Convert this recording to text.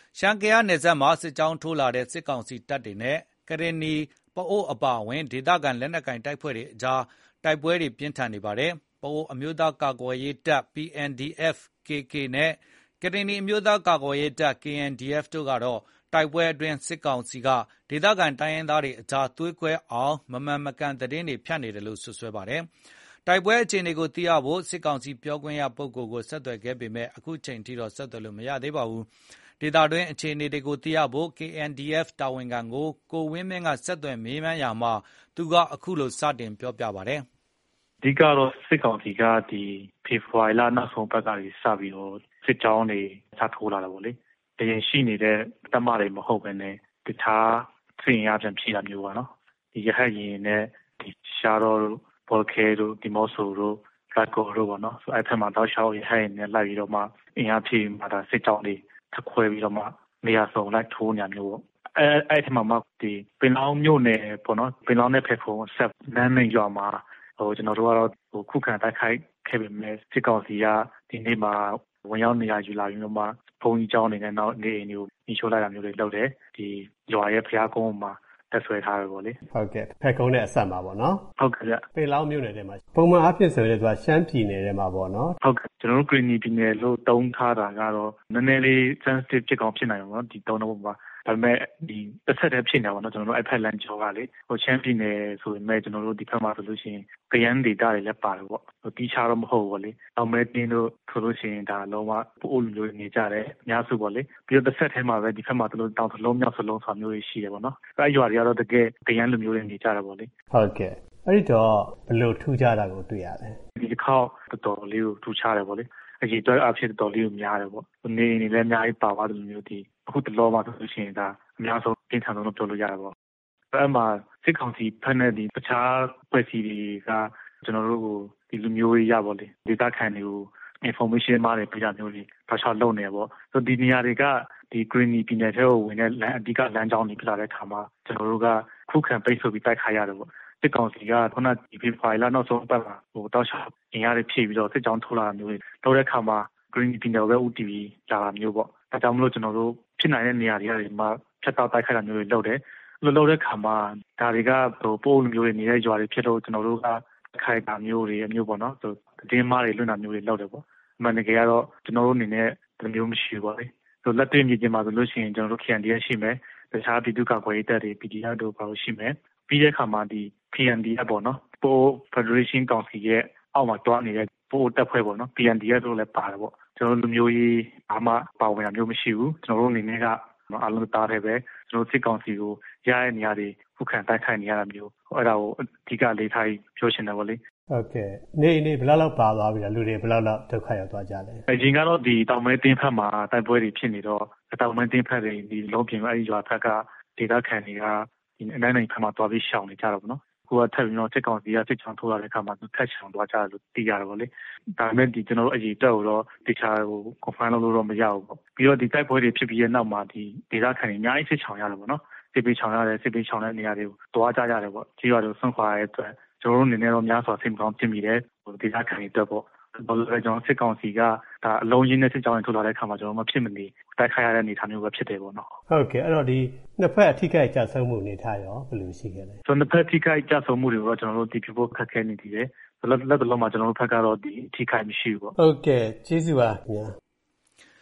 ရှမ်းကယားနယ်စပ်မှာစစ်ကြောင်းထိုးလာတဲ့စစ်ကောင်စီတပ်တွေနဲ့ကရင်နီပအိုဝ်းအပါအဝင်ဒေသခံလက်နက်ကိုင်တပ်ဖွဲ့တွေအကြားတိုက်ပွဲတွေပြင်းထန်နေပါတယ်။ ပအိုဝ်းအမျိုးသားကာကွယ်ရေးတပ် PNDF-KK နဲ့ကရင်နီအမျိုးသားကာကွယ်ရေးတပ် KNDF တို့ကတော့တိုက်ပွဲအတွင်းစစ်ကောင်စီကဒေသခံတိုင်းရင်းသားတွေအကြားသွေးကွဲအောင်မမှန်မကန်သတင်းတွေဖြန့်နေတယ်လို့စွပ်စွဲပါတယ်။ တိုက်ပွဲအခြေအနေကိုသိရဖို့စစ်ကောင်စီပြောခွင့်ရပုဂ္ဂိုလ်ကိုဆက်သွယ်ခဲ့ပေမဲ့အခုချိန်ထိဆက်သွယ်လို့မရသေးပါဘူး။ ဒေသတွင်းအခြေအနေတွေကိုသိရဖို့ KNDF တာဝန်ခံကိုဝင်းမင်းကဆက်သွယ်မေးမြန်းရာမှာသူကအခုလိုစပြောပါတယ်။အဓိကတော့စစ်ကောင်စီကဒီဖေဖော်ဝါရီလနောက်ဆုံးပတ်ကနေစပြီးတော့စစ်ကြောင်းတွေစထိုးလာတာပေါ့လေ။အရင်ရှိနေတဲ့တပ်မတွေမဟုတ်ဘဲနဲ့တခြားစစ်ရင်အပြန်ဖြည့်တာမျိုးပါနော်။ဒီရဟတ်ရင်နဲ့ဒီရှားတော့ဘော်ခဲတို့ဒီမော့ဆိုတို့လက်ကော်တို့ပေါ့နော်။အဲ့ဖက်မှာတောက်လျှောက်ရဟတ်ရင်နဲ့လိုက်ပြီးတော့မှအင်အားဖြည့်မှဒါစစ်ကြောင်းတွေထပ်ခွဲပြီးတော့မှနေရာစုံလိုက်ထိုးနေမျိုးပေါ့။အဲ့ထက်မှဒီပင်လောင်းမြို့နယ်ပေါ့နော်ပင်လောင်းနဲ့ဖက်ခုံဆက်နန်းနေရွာမှာကျွန်တော်တို့ကတော့ခုခံတိုက်ခိုက်ခဲ့ပေမဲ့စစ်ကောင်စီကဒီနေ့မှာဝင်ရောက်နေရာယူလာပြီးတော့မှဘုံကြီးကျောင်းနေနဲ့နောက်နေအိမ်တွေကိုညှိချိုးလိုက်တာမျိုးတွေလုပ်တယ်ဒီရွာရဲ့ဖျားကုန်းမှာတက်ဆွဲထားတယ်ပေါ့လေဟုတ်ကဲ့ဖက်ကုန်းနဲ့အဆက်မှာပေါ့နော်ဟုတ်ကဲ့ဗျပင်လောင်းမြို့နယ်ထဲမှာပုံမှန်အဖြစ်ဆိုရင်သူကရှမ်းပြည်နယ်ထဲမှာပေါ့နော်ဟုတ်ကဲ့ကျွန်တော်တို့ဂရီနီပြည်နယ်လို့တုံးထားတာကတော့နည်းနည်းလေး sensitive ဖြစ်ကောင်းဖြစ်နိုင်ပါတော့ဒီတုံးတော့မှာဒါပေမဲ့ဒီတစ်ဆက်တည်းဖြစ်နေပါတော့ကျွန်တော်တို့အဲ့ဖက်လန်ကျော်ကလေဟိုချမ်းပြည်နယ်ဆိုပေမဲ့ကျွန်တော်တို့ဒီဖက်မှာဆိုလို့ရှိရင်ကရန်ဒေတာတွေလည်းပါတယ်ပေါ့ဟိုတီးခြားတော့မဟုတ်ဘူးပေါ့လေအောင်မဲတင်းတို့ဆိုလို့ရှိရင်ဒါလုံးဝပို့လူမျိုးနေကြတယ်အများစုပေါ့လေပြီးတော့တစ်ဆက်တည်းမှာပဲဒီဖက်မှာတို့တောင်စလုံးမြောက်စလုံးဆိုတာမျိုးတွေရှိတယ်ပေါ့နော်အဲ့ရွာတွေကတော့တကယ်ကရန်လူမျိုးတွေနေကြတယ်ပေါ့လေဟုတ်ကဲ့အဲ့ဒီတော့ဘယ်လိုထူးခြားတာကိုတွေ့ရလဲဒီတစ်ခေါက်တော်တော်လေးကိုထူးခြားတယ်ပေါ့လေအကြီးတွဲအဖြစ်တော်တော်လေးကိုများတယ်ပေါ့နေနေလည်းအများကြီးပါသွားတယ်မျိုးဒီအခုတလောမှာဆိုလို့ရှိရင်ဒါအများဆုံးပြင်ထန်ဆုံးလို့ပြောလို့ရတယ်ပေါ့အဲ့မှာစစ်ကောင်စီဖက်နဲ့ဒီတခြားဖွဲ့စည်းတွေကကျွန်တော်တို့ကိုဒီလူမျိုးရေးရပါလေဒေတာခံတွေကို information မှာတွေပြတာမျိုးတွေတော့ရှောက်လုပ်နေပေါ့ဆိုဒီနေရာတွေကဒီ green ပြည်နယ်ထဲကိုဝင်တဲ့လမ်းအဓိကလမ်းကြောင်းတွေပြလာတဲ့အခါမှာကျွန်တော်တို့ကခုခံပိတ်ဆို့ပြီးတိုက်ခိုက်ရတယ်ပေါ့စစ်ကောင်စီကခုနဒီဖေဖော်ဝါရီလနောက်ဆုံးပတ်မှာဟိုတောက်လျှောက်အင်အားတွေဖြည့်ပြီးတော့စစ်ကြောင်းထိုးလာတာမျိုးတွေတော့တဲ့အခါမှာ green ပြည်နယ်ပဲ UTV လာတာမျိုးပေါ့အဲကြောင့်မလို့ကျွန်တော်တို့ဖြစ်နိုင်တဲ့နေရာတွေမှာဖြတ်တောက်တိုက်ခိုက်တာမျိုးတွေလုပ်တယ်လုပ်တဲ့အခါမှာဒါတွေကဟိုပို့လူမျိုးတွေနေတဲ့ရွာတွေဖြစ်လို့ကျွန်တော်တို့ကခိုင်တာမျိုးတွေအမျိုးပေါ့နော်ဆိုတင်းမားတွေလွတ်တာမျိုးတွေလုပ်တယ်ပေါ့အမှန်တကယ်ကတော့ကျွန်တော်တို့အနေနဲ့ဒီမျိုးမရှိဘူးပေါ့လေဆိုလက်တွေ့မြေပြင်မှာဆိုလို့ရှိရင်ကျွန်တော်တို့ KNDF ရှိမယ်တခြားပြည်သူ့ကာကွယ်ရေးတပ်တွေ PDF တို့ပါလို့ရှိမယ်ပြီးတဲ့အခါမှာဒီ PNDF ပေါ့နော်ပို့ Federation Council ရဲ့အောက်မှာတွားနေတဲ့ပို့တပ်ဖွဲ့ပေါ့နော် PNDF တို့လည်းပါတယ်ပေါ့ကျွန်တော်တို့လူမျိုးရေးဘာမှပါဝင်တာမျိုးမရှိဘူးကျွန်တော်တို့အနေနဲ့ကအားလုံးတားတယ်ပဲကျွန်တော်စစ်ကောင်စီကိုရတဲ့နေရာတွေခုခံတိုက်ခိုက်နေရတာမျိုးအဲ့ဒါကိုအဓိကလေးထားပြောချင်တယ်ဗောလေဟုတ်ကဲ့နေဘယ်လောက်ပါသွားပြီလဲလူတွေဘယ်လောက်ဒုက္ခရောက်သွားကြလဲအရင်ကတော့ဒီတောင်မဲတင်းဖက်မှာတိုက်ပွဲတွေဖြစ်နေတော့တောင်မဲတင်းဖက်တွေဒီလုံးပြင်အဲ့ဒီရွာဖက်ကဒေသခံတွေကဒီအနိုင်နိုင်ဖက်မှာတွားပြီးရှောင်နေကြတော့ဗောနော်ကိုကထပ်ပြီးတော့စစ်ကောင်စီကစစ်ချောင်းထိုးလာတဲ့အခါမှာထက်ချောင်းသွားကြတယ်လို့သိရတယ်ဗောလေဒါပေမဲ့ဒီကျွန်တော်တို့အရေးတက်ကိုတော့တခြားဟို confirm လုပ်လို့တော့မရဘူးပေါ့ပြီးတော့ဒီတိုက်ပွဲတွေဖြစ်ပြီးတဲ့နောက်မှာဒီဒေသခံတွေအများကြီးစစ်ချောင်းရတယ်ဗောနော်စစ်ပေးချောင်းရတယ်စစ်ပေးချောင်းတဲ့နေရာတွေကိုတွားကြရတယ်ဗောကြီးရွာတွေဆွန့်ခွာရတဲ့အတွက်ကျွန်တော်တို့အနေနဲ့တော့များစွာစိတ်မကောင်းဖြစ်မိတယ်ဟိုဒေသခံတွေအတွက်ပေါ့ဘာလို့လဲကျွန်တော်စစ်ကောင်စီကဒါအလုံးရင်းနဲ့စစ်ကြောင်းတွေထုတ်လာတဲ့အခါမှာကျွန်တော်မဖြစ်မနေတိုက်ခိုက်ရတဲ့အနေအထားမျိုးပဲဖြစ်တယ်ပေါ့နော်ဟုတ်ကဲ့အဲ့တော့ဒီနှစ်ဖက်အထိကိကြဆုံးမှုအနေထားရောဘယ်လိုရှိခဲ့လဲကျွန်တော်နှစ်ဖက်အထိကိကြဆုံးမှုတွေတော့ကျွန်တော်တို့ဒီပြဖို့ခက်ခဲနေသေးတယ်လက်တလုံးမှာကျွန်တော်တို့ဖက်ကတော့ဒီအထိကိမရှိဘူးပေါ့ဟုတ်ကဲ့ကျေးဇူးပါခင်ဗျာ